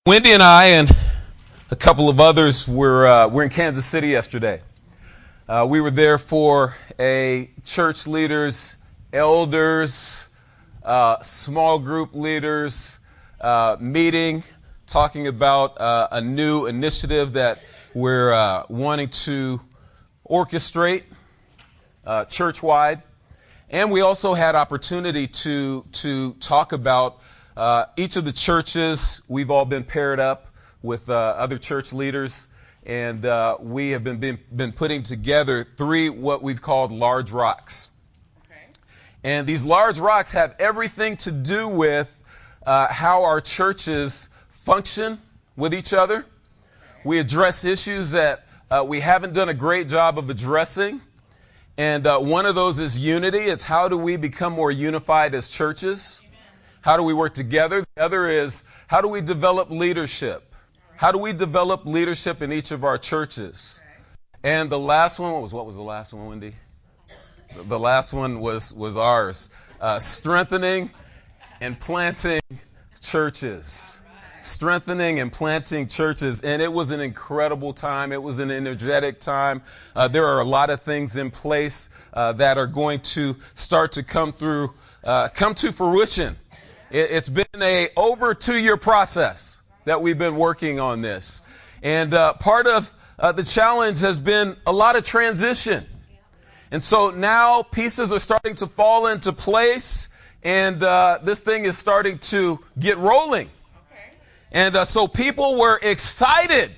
Wendy and I and a couple of others were in Kansas City yesterday. We were there for a church leaders, elders, small group leaders meeting, talking about a new initiative that we're wanting to orchestrate church-wide. And we also had opportunity to talk about each of the churches. We've all been paired up with other church leaders, and we have been putting together three what we've called large rocks. Okay. And these large rocks have everything to do with how our churches function with each other. Okay. We address issues that we haven't done a great job of addressing. And one of those is unity. It's how do we become more unified as churches? How do we work together? The other is, how do we develop leadership? How do we develop leadership in each of our churches? And the last one what was the last one, Wendy? The last one was ours. Strengthening and planting churches. Strengthening and planting churches. And it was an incredible time. It was an energetic time. There are a lot of things in place that are going to start to come to fruition. It's been over 2-year process that we've been working on this. And part of the challenge has been a lot of transition. And so now pieces are starting to fall into place, and this thing is starting to get rolling. And so people were excited.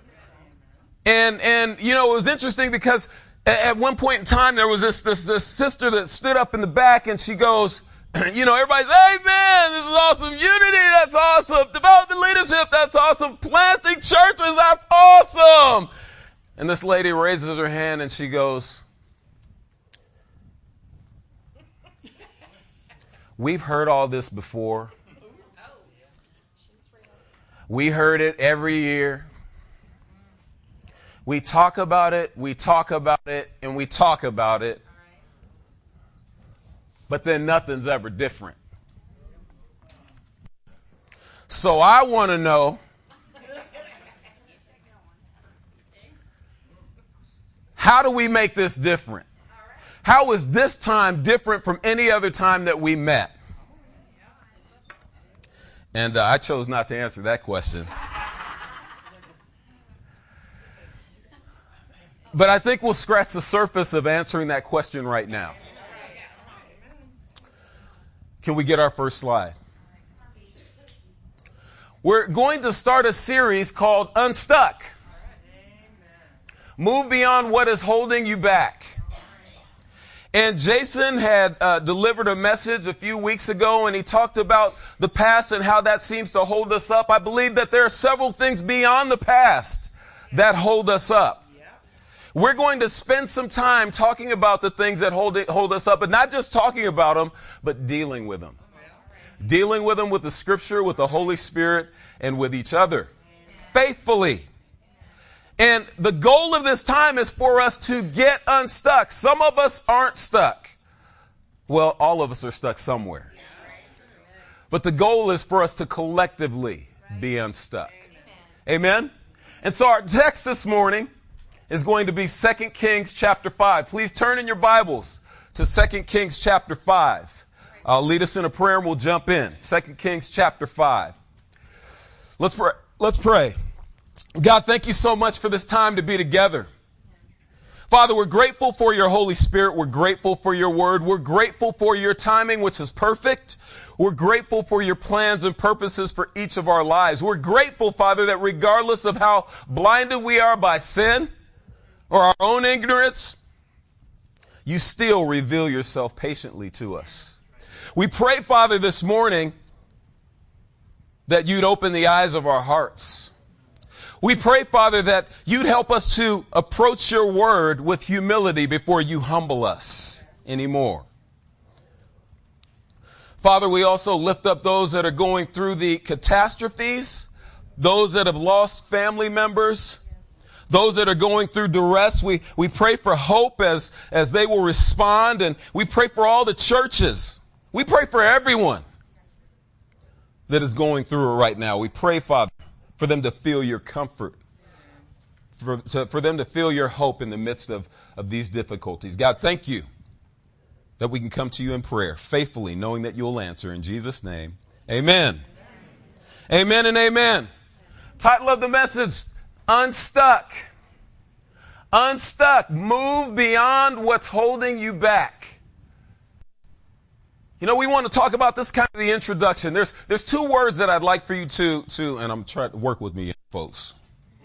And you know, it was interesting because at one point in time there was this sister that stood up in the back, and she goes, you know, everybody's, hey man, this is awesome. Unity, that's awesome. Development leadership, that's awesome. Planting churches, that's awesome. And this lady raises her hand and she goes, we've heard all this before. We heard it every year. We talk about it, and we talk about it. But then nothing's ever different. So I want to know, how do we make this different? How is this time different from any other time that we met? And I chose not to answer that question. But I think we'll scratch the surface of answering that question right now. Can we get our first slide? We're going to start a series called Unstuck. Move beyond what is holding you back. And Jason had delivered a message a few weeks ago, and he talked about the past and how that seems to hold us up. I believe that there are several things beyond the past that hold us up. We're going to spend some time talking about the things that hold us up, but not just talking about them, but dealing with them. Dealing with them with the Scripture, with the Holy Spirit, and with each other. Faithfully. And the goal of this time is for us to get unstuck. Some of us aren't stuck. Well, all of us are stuck somewhere. But the goal is for us to collectively be unstuck. Amen? And so our text this morning is going to be 2 Kings chapter 5. Please turn in your Bibles to 2 Kings chapter 5. I'll lead us in a prayer and we'll jump in. 2 Kings chapter 5. Let's pray. God, thank you so much for this time to be together. Father, we're grateful for your Holy Spirit. We're grateful for your word. We're grateful for your timing, which is perfect. We're grateful for your plans and purposes for each of our lives. We're grateful, Father, that regardless of how blinded we are by sin or our own ignorance, you still reveal yourself patiently to us. We pray, Father, this morning that you'd open the eyes of our hearts. We pray, Father, that you'd help us to approach your word with humility before you humble us anymore. Father, we also lift up those that are going through the catastrophes, those that have lost family members, those that are going through duress. We pray for hope as they will respond, and we pray for all the churches. We pray for everyone that is going through it right now. We pray, Father, for them to feel your comfort, for them to feel your hope in the midst of these difficulties. God, thank you that we can come to you in prayer faithfully, knowing that you'll answer. In Jesus' name, amen. Amen and amen. Title of the message, Unstuck. Unstuck. Move beyond what's holding you back. You know, we want to talk about this kind of the introduction. There's two words that I'd like for you to, and I'm trying to work with me, folks.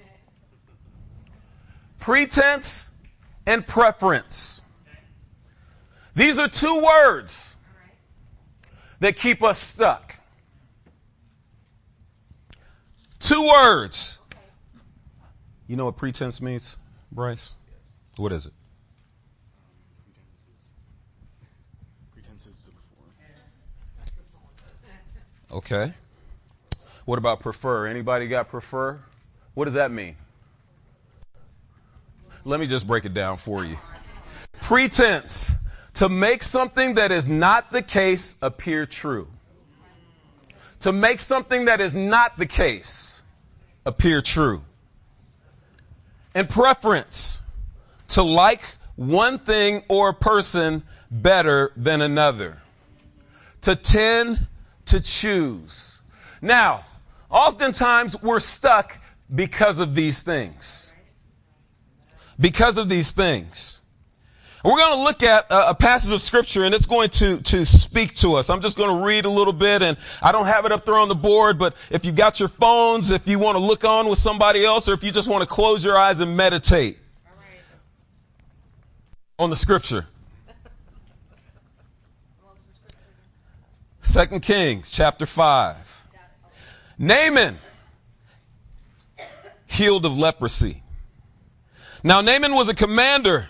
Pretense and preference. These are two words that keep us stuck. Two words. You know what pretense means, Bryce? What is it? Pretenses to perform. Okay. What about prefer? Anybody got prefer? What does that mean? Let me just break it down for you. Pretense. To make something that is not the case appear true. To make something that is not the case appear true. And preference. To like one thing or person better than another. To tend to choose. Now, oftentimes we're stuck because of these things. Because of these things. We're going to look at a passage of Scripture, and it's going to speak to us. I'm just going to read a little bit, and I don't have it up there on the board, but if you got your phones, if you want to look on with somebody else, or if you just want to close your eyes and meditate on the Scripture. 2 Kings chapter 5. Naaman, healed of leprosy. Now Naaman was a commander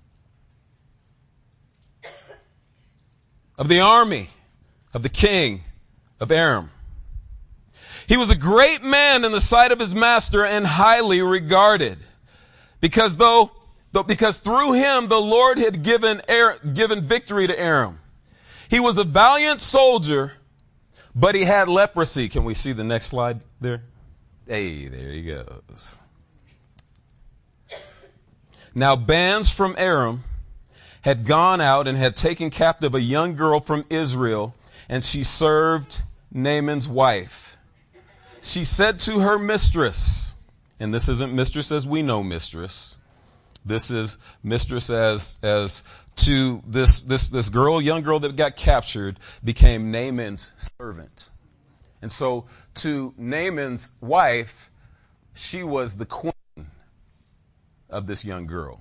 of the army of the king of Aram. He was a great man in the sight of his master and highly regarded, because through him the Lord had given victory to Aram. He was a valiant soldier, but he had leprosy. Can we see the next slide there? Hey, there he goes. Now bands from Aram had gone out and had taken captive a young girl from Israel, and she served Naaman's wife. She said to her mistress, and this isn't mistress as we know mistress. This is mistress as to this girl, young girl that got captured, became Naaman's servant. And so to Naaman's wife, she was the queen of this young girl.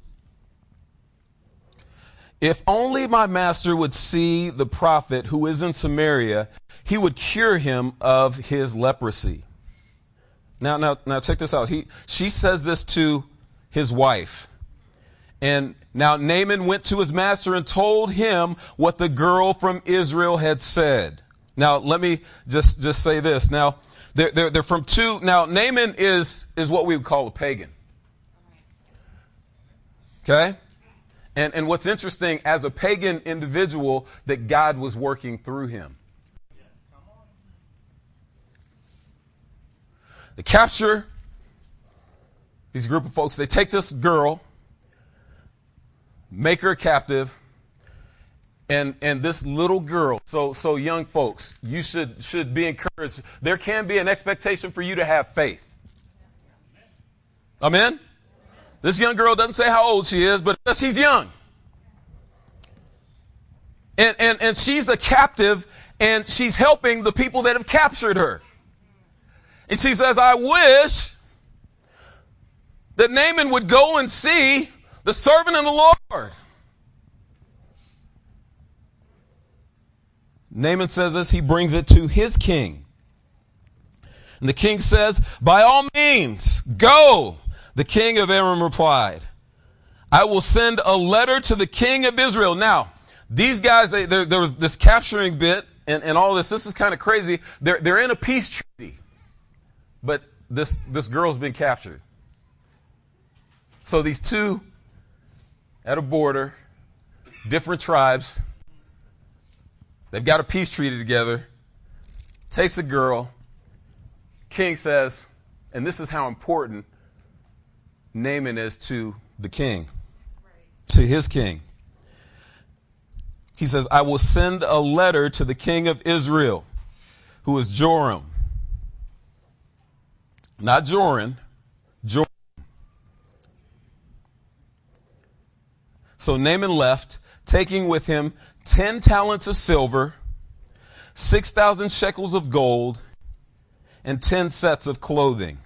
If only my master would see the prophet who is in Samaria, he would cure him of his leprosy. Now check this out. She says this to his wife. And now Naaman went to his master and told him what the girl from Israel had said. Now let me just say this. Now they're from two. Now Naaman is what we would call a pagan. Okay? And what's interesting, as a pagan individual, that God was working through him. They capture these group of folks. They take this girl, make her captive, and this little girl. So young folks, you should be encouraged. There can be an expectation for you to have faith. Amen? This young girl doesn't say how old she is, but she's young. And she's a captive, and she's helping the people that have captured her. And she says, I wish that Naaman would go and see the servant of the Lord. Naaman says this, he brings it to his king. And the king says, by all means, go. The king of Aram replied, I will send a letter to the king of Israel. Now, these guys, there was this capturing bit and all this. This is kind of crazy. They're in a peace treaty. But this girl's been captured. So these two at a border, different tribes, they've got a peace treaty together, takes a girl, king says, and this is how important Naaman is to the king, to his king. He says, I will send a letter to the king of Israel, who is Joram. Not Joram, Joram. So Naaman left, taking with him 10 talents of silver, 6,000 shekels of gold, and 10 sets of clothing.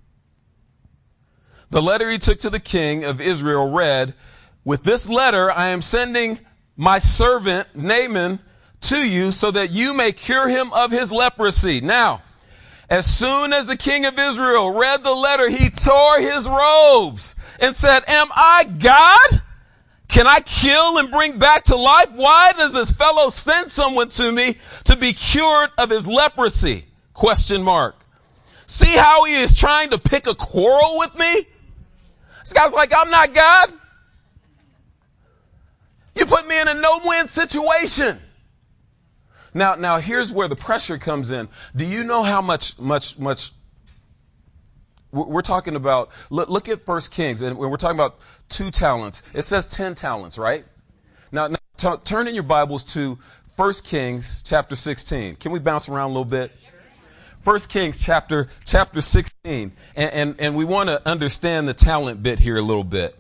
The letter he took to the king of Israel read, with this letter I am sending my servant Naaman to you so that you may cure him of his leprosy. Now, as soon as the king of Israel read the letter, he tore his robes and said, am I God? Can I kill and bring back to life? Why does this fellow send someone to me to be cured of his leprosy? Question mark. See how he is trying to pick a quarrel with me? This guy's like, I'm not God. You put me in a no-win situation. Now here's where the pressure comes in. Do you know how much we're talking about? Look at 1 Kings, and we're talking about 2 talents. It says 10 talents, right? Now turn in your Bibles to 1 Kings chapter 16. Can we bounce around a little bit? 1 Kings chapter 16. And we want to understand the talent bit here a little bit.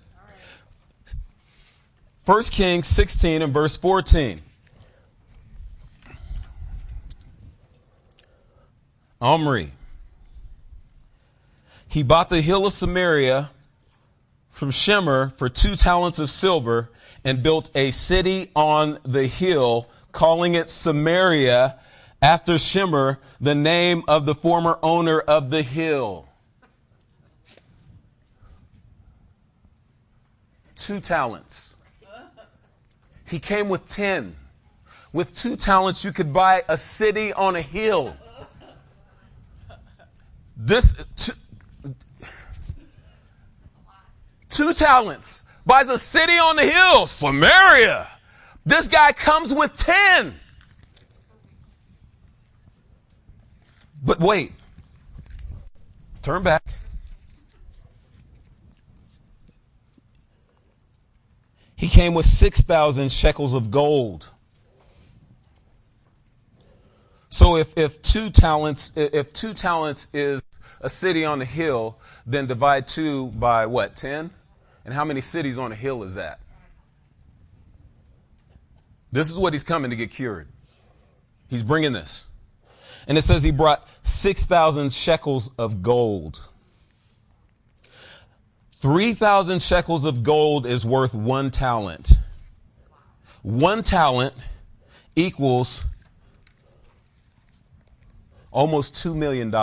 1 Kings 16 and verse 14. Omri. He bought the hill of Samaria from Shemer for 2 talents of silver and built a city on the hill, calling it Samaria, after Shemer, the name of the former owner of the hill. 2 talents. He came with 10. With 2 talents, you could buy a city on a hill. Two talents buys a city on the hill, Samaria. This guy comes with 10. But wait, turn back. He came with 6,000 shekels of gold. So if 2 talents is a city on the hill, then divide 2 by what, 10? And how many cities on a hill is that? This is what he's coming to get cured. He's bringing this. And it says he brought 6,000 shekels of gold. 3,000 shekels of gold is worth 1 talent. 1 talent equals almost $2 million.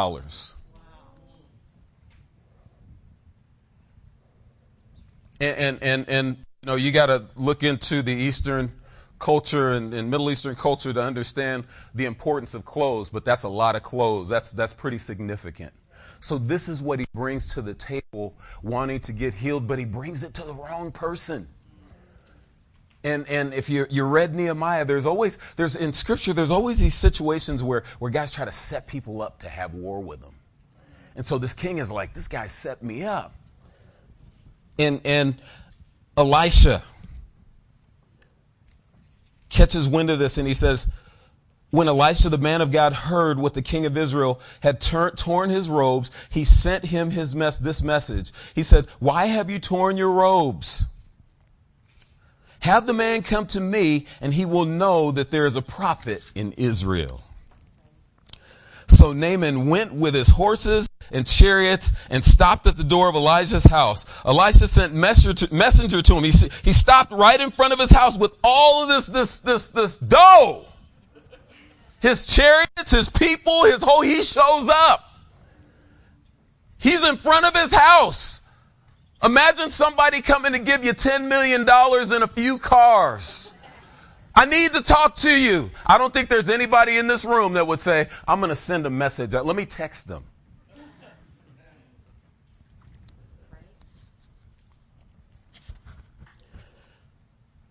And you know, you got to look into the Eastern culture and Middle Eastern culture to understand the importance of clothes, but that's a lot of clothes. That's pretty significant. So this is what he brings to the table, wanting to get healed, but he brings it to the wrong person. And if you read Nehemiah, there's in Scripture, there's always these situations where guys try to set people up to have war with them. And so this king is like, this guy set me up. And Elisha catches wind of this, and he says, when Elisha, the man of God, heard what the king of Israel had torn his robes, he sent him this message. He said, why have you torn your robes? Have the man come to me, and he will know that there is a prophet in Israel. So Naaman went with his horses and chariots and stopped at the door of Elijah's house. Elisha sent messenger to him. He stopped right in front of his house with all of this dough. His chariots, his people, he shows up. He's in front of his house. Imagine somebody coming to give you $10 million and a few cars. I need to talk to you. I don't think there's anybody in this room that would say, I'm going to send a message. Let me text them.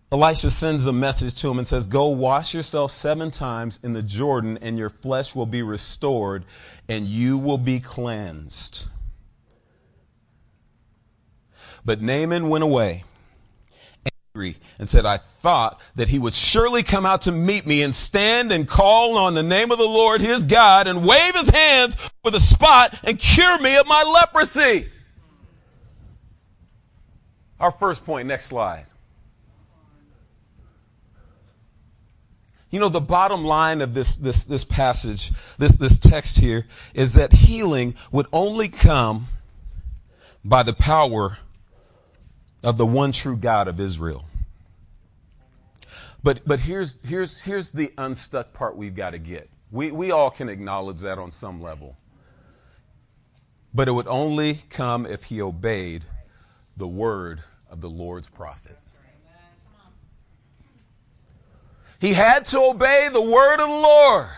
Elisha sends a message to him and says, go wash yourself 7 times in the Jordan, and your flesh will be restored, and you will be cleansed. But Naaman went away angry and said, I thought that he would surely come out to meet me and stand and call on the name of the Lord his God and wave his hands with a spot and cure me of my leprosy. Our first point, next slide. You know, the bottom line of this passage, this text here, is that healing would only come by the power of the one true God of Israel. But here's the unstuck part we've got to get. We all can acknowledge that on some level. But it would only come if he obeyed the word of the Lord's prophet. He had to obey the word of the Lord.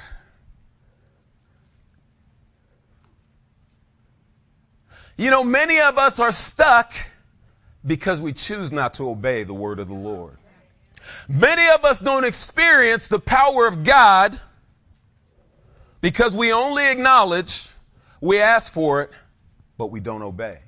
You know, many of us are stuck because we choose not to obey the word of the Lord. Many of us don't experience the power of God because we only acknowledge, we ask for it, but we don't obey.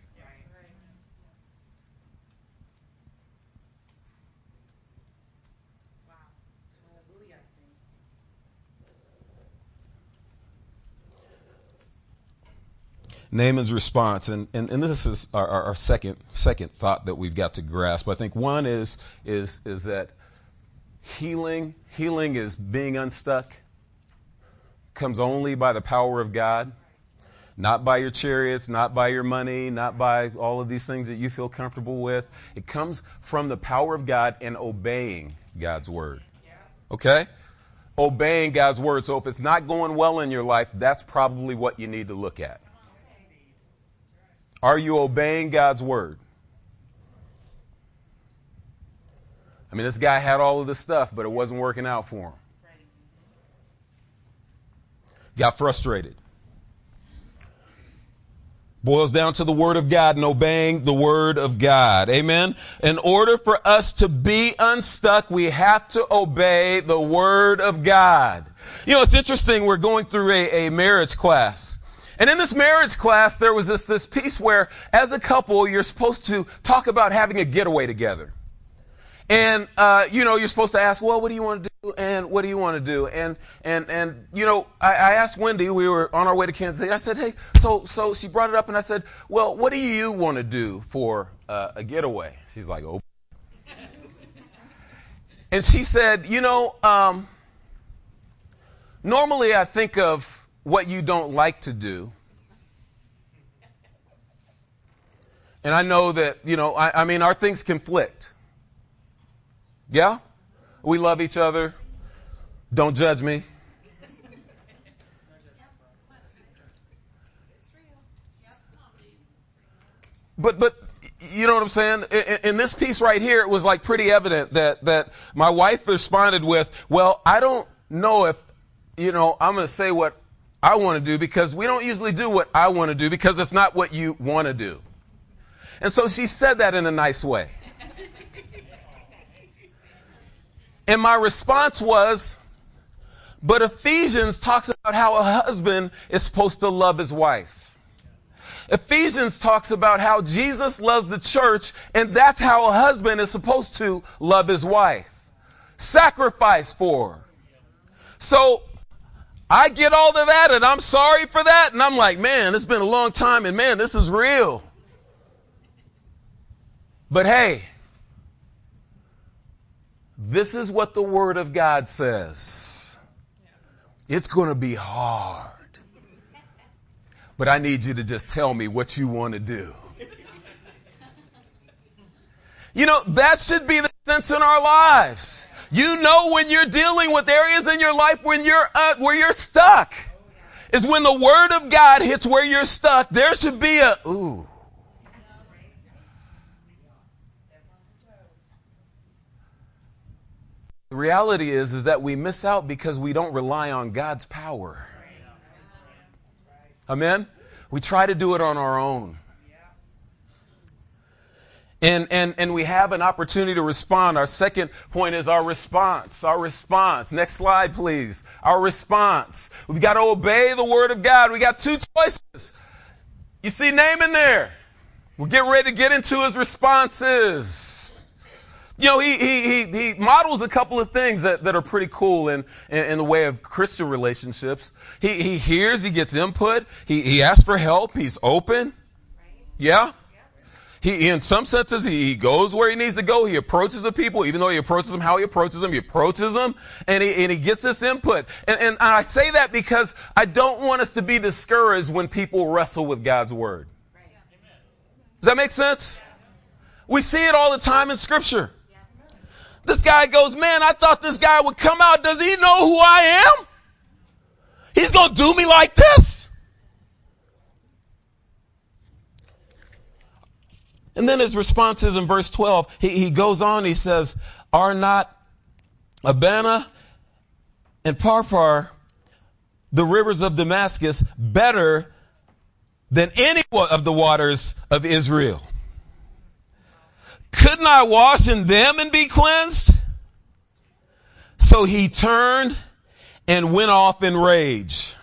Naaman's response, and this is our second thought that we've got to grasp. I think one is that healing is being unstuck, comes only by the power of God, not by your chariots, not by your money, not by all of these things that you feel comfortable with. It comes from the power of God and obeying God's word. Okay? Obeying God's word. So if it's not going well in your life, that's probably what you need to look at. Are you obeying God's word? I mean, this guy had all of this stuff, but it wasn't working out for him. Got frustrated. Boils down to the word of God and obeying the word of God. Amen? In order for us to be unstuck, we have to obey the word of God. You know, it's interesting. We're going through a marriage class. And in this marriage class, there was this piece where, as a couple, you're supposed to talk about having a getaway together. And, you're supposed to ask, well, what do you want to do? And what do you want to do? And I asked Wendy, we were on our way to Kansas City. I said, hey, so she brought it up and I said, well, what do you want to do for a getaway? She's like, oh. And she said, normally I think of what you don't like to do. And I know that, our things conflict. Yeah? We love each other. Don't judge me. But you know what I'm saying? In this piece right here, it was like pretty evident that my wife responded with, well, I don't know if, I'm going to say what I want to do because we don't usually do what I want to do because it's not what you want to do. And so she said that in a nice way. And my response was, but Ephesians talks about how a husband is supposed to love his wife. Ephesians talks about how Jesus loves the church, and that's how a husband is supposed to love his wife. Sacrifice for her. So I get all of that, and I'm sorry for that, and I'm like, man, it's been a long time, and man, this is real. But hey, this is what the Word of God says. It's going to be hard. But I need you to just tell me what you want to do. That should be the sense in our lives. When you're dealing with areas in your life where you're stuck. Is when the Word of God hits where you're stuck, there should be a, ooh. The reality is that we miss out because we don't rely on God's power. Amen? We try to do it on our own. And we have an opportunity to respond. Our second point is our response. Our response. Next slide, please. Our response. We've got to obey the word of God. We got two choices. You see Naaman there. We're getting ready to get into his responses. You know, he models a couple of things that are pretty cool in the way of Christian relationships. He hears, he gets input, he asks for help, he's open. Yeah? He in some senses, he goes where he needs to go. He approaches the people, even though he approaches them, how he approaches them, and he gets this input. And I say that because I don't want us to be discouraged when people wrestle with God's word. Does that make sense? We see it all the time in Scripture. This guy goes, man, I thought this guy would come out. Does he know who I am? He's going to do me like this? And then his response is in verse 12. He goes on, he says, are not Abana and Pharpar, the rivers of Damascus, better than any of the waters of Israel? Couldn't I wash in them and be cleansed? So he turned and went off in rage.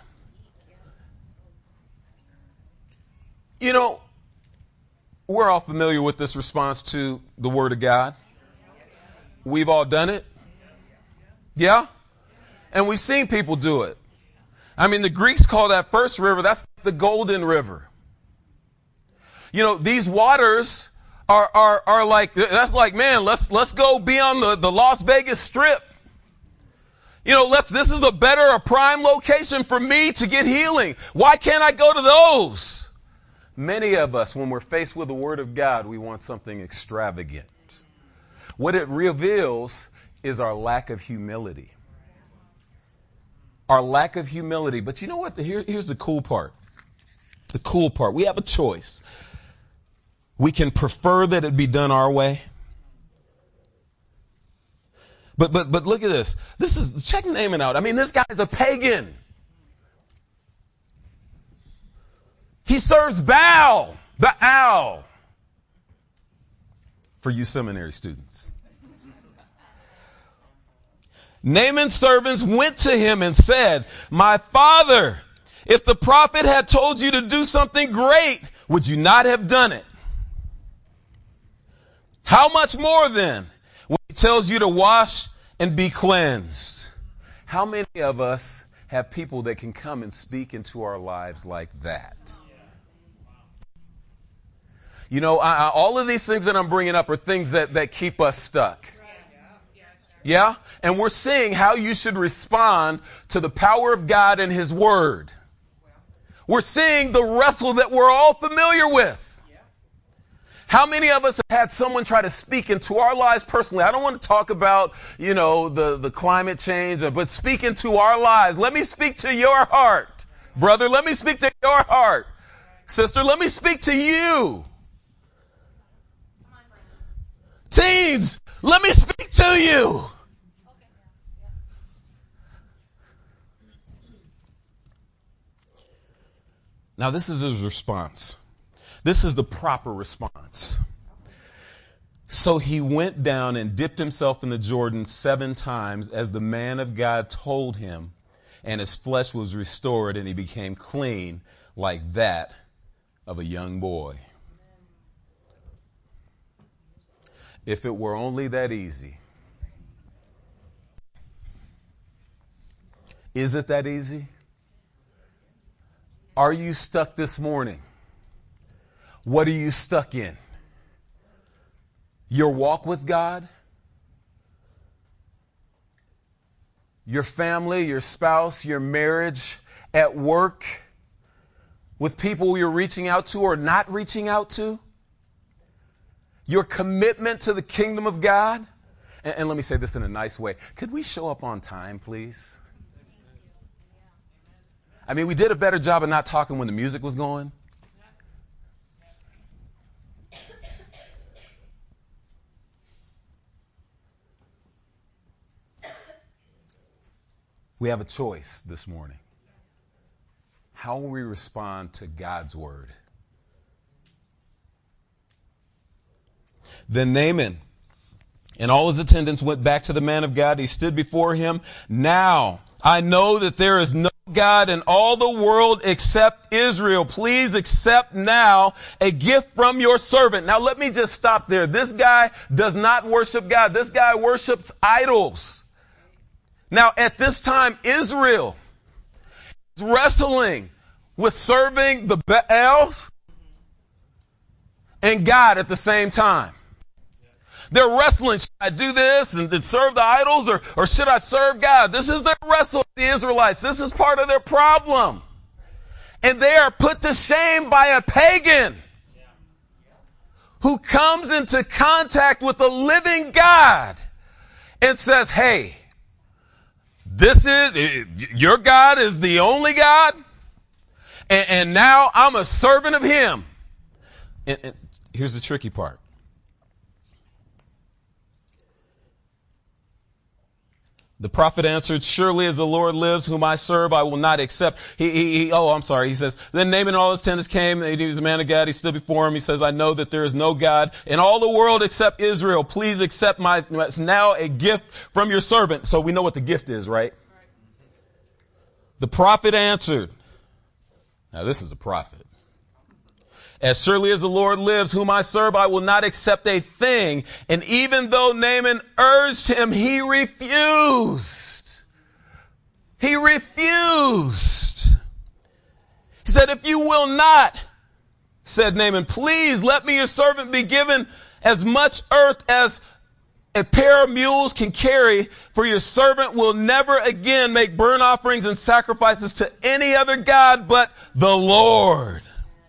You know, we're all familiar with this response to the Word of God. We've all done it. Yeah? And we've seen people do it. I mean, the Greeks call that first river, that's the Golden River. You know, these waters are like, that's like, man, let's go be on the Las Vegas Strip. You know, this is a prime location for me to get healing. Why can't I go to those? Many of us, when we're faced with the Word of God, we want something extravagant. What it reveals is our lack of humility. Our lack of humility. But you know what? Here's the cool part. The cool part. We have a choice. We can prefer that it be done our way. But look at this. Check Naaman out. I mean, this guy's a pagan. He serves Baal. For you seminary students. Naaman's servants went to him and said, my father, if the prophet had told you to do something great, would you not have done it? How much more then when he tells you to wash and be cleansed? How many of us have people that can come and speak into our lives like that? You know, all of these things that I'm bringing up are things that keep us stuck. Yeah? And we're seeing how you should respond to the power of God and His Word. We're seeing the wrestle that we're all familiar with. How many of us have had someone try to speak into our lives personally? I don't want to talk about, you know, the climate change, but speak into our lives. Let me speak to your heart. Brother, let me speak to your heart. Sister, let me speak to you. Teens, let me speak to you. Now, this is his response. This is the proper response. So he went down and dipped himself in the Jordan 7 times as the man of God told him, and his flesh was restored and he became clean like that of a young boy. If it were only that easy. Is it that easy? Are you stuck this morning? What are you stuck in? Your walk with God? Your family, your spouse, your marriage, at work, with people you're reaching out to or not reaching out to? Your commitment to the kingdom of God? And let me say this in a nice way. Could we show up on time, please? I mean, we did a better job of not talking when the music was going. We have a choice this morning. How will we respond to God's word? Then Naaman and all his attendants went back to the man of God. He stood before him. Now I know that there is no God in all the world except Israel. Please accept now a gift from your servant. Now let me just stop there. This guy does not worship God. This guy worships idols. Now at this time, Israel is wrestling with serving the Baals and God at the same time. They're wrestling. Should I do this and serve the idols or should I serve God? This is their wrestle with the Israelites. This is part of their problem. And they are put to shame by a pagan who comes into contact with the living God and says, hey, your God is the only God. And now I'm a servant of him. And here's the tricky part. The prophet answered, surely as the Lord lives, whom I serve, I will not accept. He says, then Naaman and all his attendants came. He was a man of God. He stood before him. He says, I know that there is no God in all the world except Israel. Please accept now a gift from your servant. So we know what the gift is, right? The prophet answered. Now this is a prophet. As surely as the Lord lives, whom I serve, I will not accept a thing. And even though Naaman urged him, he refused. He refused. He said, if you will not, said Naaman, please let me, your servant, be given as much earth as a pair of mules can carry, for your servant will never again make burnt offerings and sacrifices to any other God but the Lord.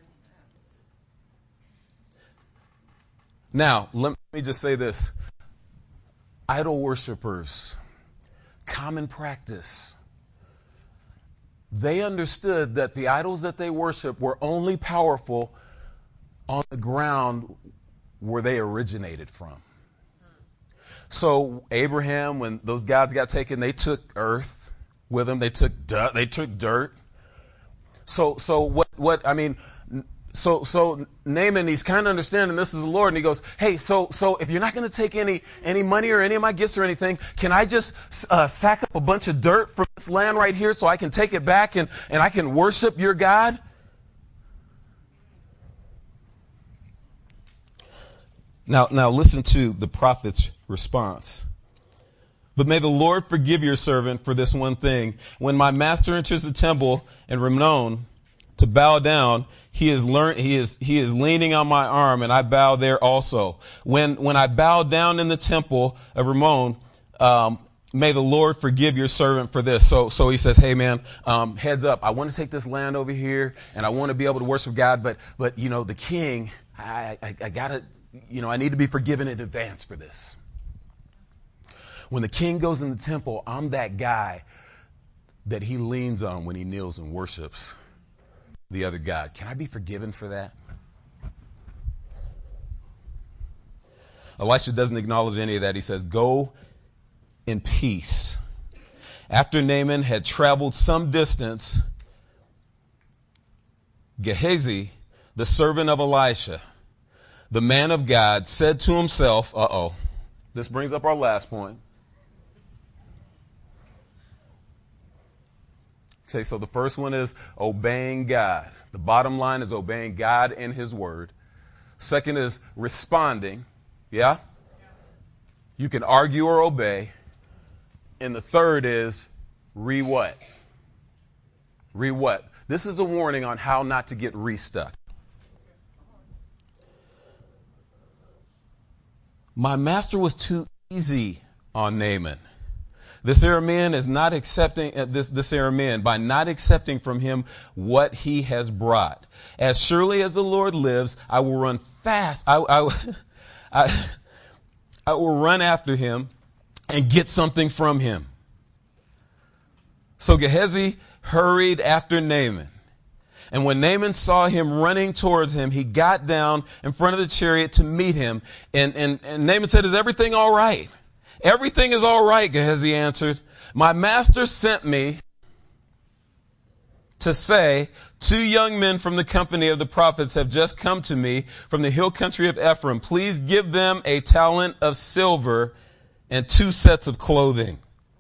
Now, let me just say this. Idol worshipers, common practice. They understood that the idols that they worship were only powerful on the ground where they originated from. So Abraham, when those gods got taken, they took earth with them. They took dirt. So Naaman, he's kind of understanding this is the Lord, and he goes, hey, so if you're not going to take any money or any of my gifts or anything, can I just sack up a bunch of dirt from this land right here so I can take it back and I can worship your God? Now listen to the prophet's response. But may the Lord forgive your servant for this one thing. When my master enters the temple in Rimmon to bow down, he is leaning on my arm, and I bow there also. When I bow down in the temple of Rimmon, may the Lord forgive your servant for this. So he says, hey man, heads up. I want to take this land over here, and I want to be able to worship God, but the king, I gotta, I need to be forgiven in advance for this. When the king goes in the temple, I'm that guy that he leans on when he kneels and worships the other God. Can I be forgiven for that? Elisha doesn't acknowledge any of that. He says, go in peace. After Naaman had traveled some distance, Gehazi, the servant of Elisha, the man of God, said to himself, this brings up our last point. Okay, so the first one is obeying God. The bottom line is obeying God and his word. Second is responding. Yeah? You can argue or obey. And the third is what? What? This is a warning on how not to get restuck. My master was too easy on Naaman. This Aramean is not accepting this Aramean by not accepting from him what he has brought. As surely as the Lord lives, I will run fast. I will run after him and get something from him. So Gehazi hurried after Naaman. And when Naaman saw him running towards him, he got down in front of the chariot to meet him. And Naaman said, is everything all right? Everything is all right, Gehazi answered. My master sent me to say, 2 young men from the company of the prophets have just come to me from the hill country of Ephraim. Please give them a talent of silver and 2 sets of clothing.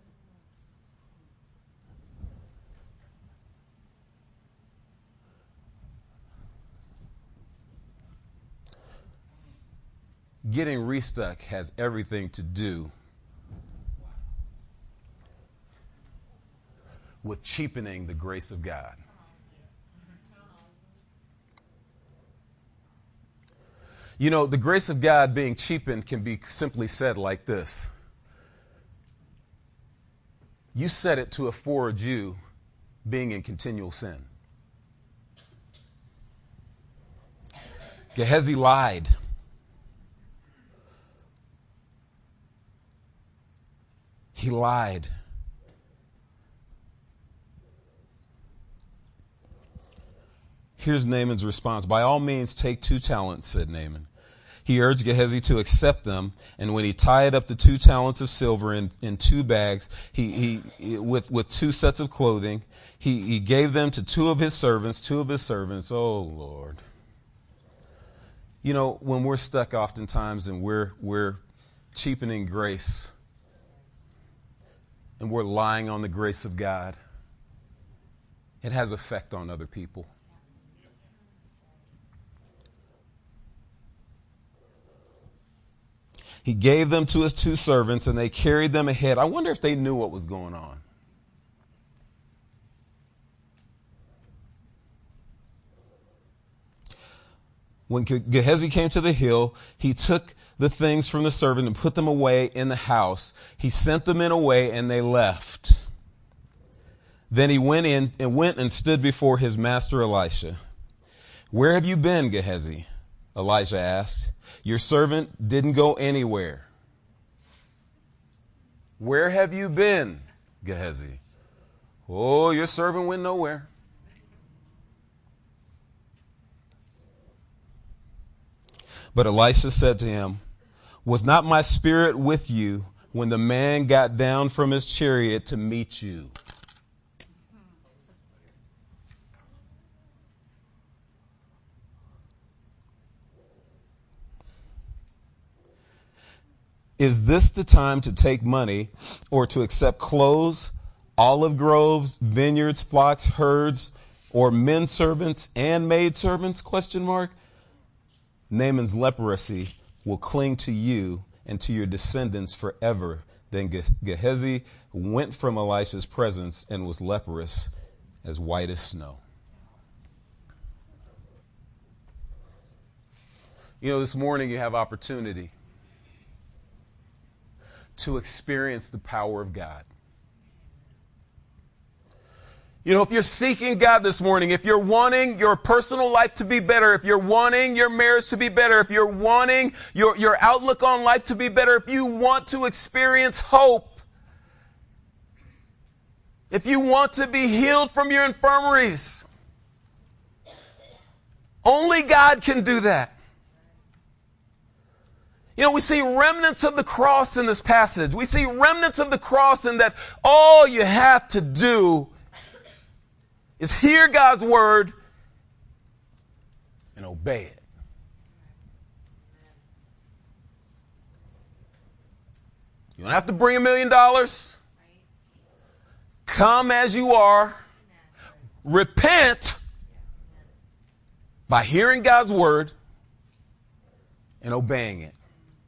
Getting restuck has everything to do with cheapening the grace of God. You know, the grace of God being cheapened can be simply said like this. You set it to afford you being in continual sin. Gehazi lied. He lied. Here's Naaman's response. By all means, take 2 talents, said Naaman. He urged Gehazi to accept them, and when he tied up the 2 talents of silver in 2 bags, with 2 sets of clothing, he gave them to 2 of his servants. Oh, Lord. You know, when we're stuck oftentimes and we're cheapening grace, and we're lying on the grace of God, it has effect on other people. He gave them to his 2 servants, and they carried them ahead. I wonder if they knew what was going on. When Gehazi came to the hill, he took the things from the servant and put them away in the house. He sent the men away, and they left. Then he went and stood before his master Elisha. Where have you been, Gehazi? Elijah asked. Your servant didn't go anywhere. Where have you been, Gehazi? Oh, your servant went nowhere. But Elisha said to him, was not my spirit with you when the man got down from his chariot to meet you? Is this the time to take money or to accept clothes, olive groves, vineyards, flocks, herds, or men servants and maid servants? ? Naaman's leprosy will cling to you and to your descendants forever. Then Gehazi went from Elisha's presence and was leprous as white as snow. You know, this morning you have opportunity to experience the power of God. You know, if you're seeking God this morning, if you're wanting your personal life to be better, if you're wanting your marriage to be better, if you're wanting your outlook on life to be better, if you want to experience hope, if you want to be healed from your infirmaries, only God can do that. You know, we see remnants of the cross in this passage. We see remnants of the cross in that all you have to do is hear God's word and obey it. You don't have to bring $1 million. Come as you are. Repent by hearing God's word and obeying it.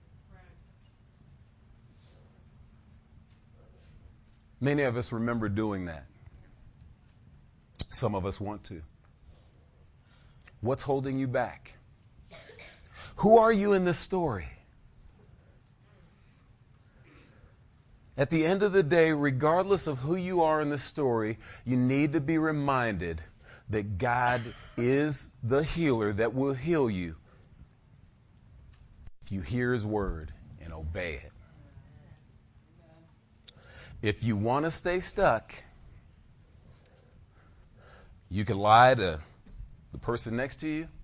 Many of us remember doing that. Some of us want to. What's holding you back? Who are you in this story? At the end of the day, regardless of who you are in this story, you need to be reminded that God is the healer that will heal you if you hear His word and obey it. If you want to stay stuck, you can lie to the person next to you.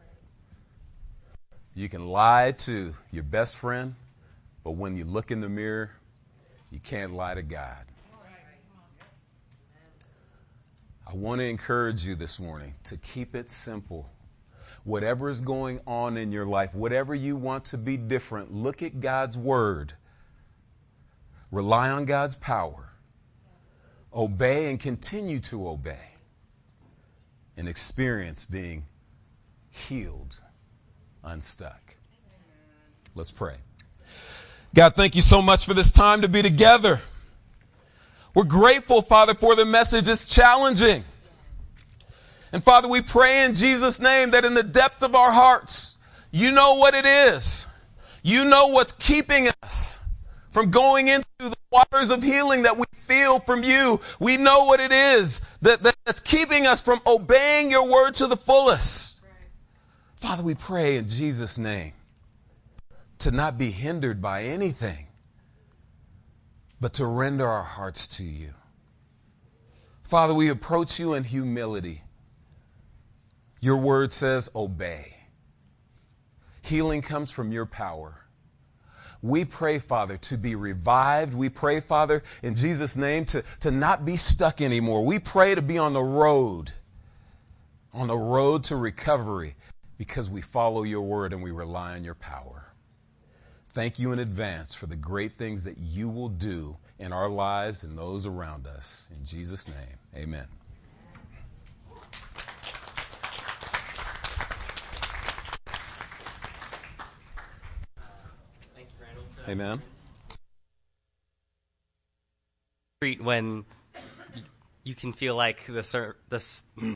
You can lie to your best friend, but when you look in the mirror, you can't lie to God. I want to encourage you this morning to keep it simple. Whatever is going on in your life, whatever you want to be different, look at God's word. Rely on God's power. Obey and continue to obey. And experience being healed, unstuck. Let's pray. God, thank you so much for this time to be together. We're grateful, Father, for the message. It's challenging. And Father, we pray in Jesus' name that in the depth of our hearts, you know what it is. You know what's keeping us from going into the waters of healing that we feel from you. We know what it is that's keeping us from obeying your word to the fullest. Father, we pray in Jesus' name to not be hindered by anything, but to render our hearts to you. Father, we approach you in humility. Your word says, obey. Healing comes from your power. We pray, Father, to be revived. We pray, Father, in Jesus' name, to not be stuck anymore. We pray to be on the road to recovery, because we follow your word and we rely on your power. Thank you in advance for the great things that you will do in our lives and those around us. In Jesus' name, amen. Thank you, Randall, for that. Amen. When you can feel like this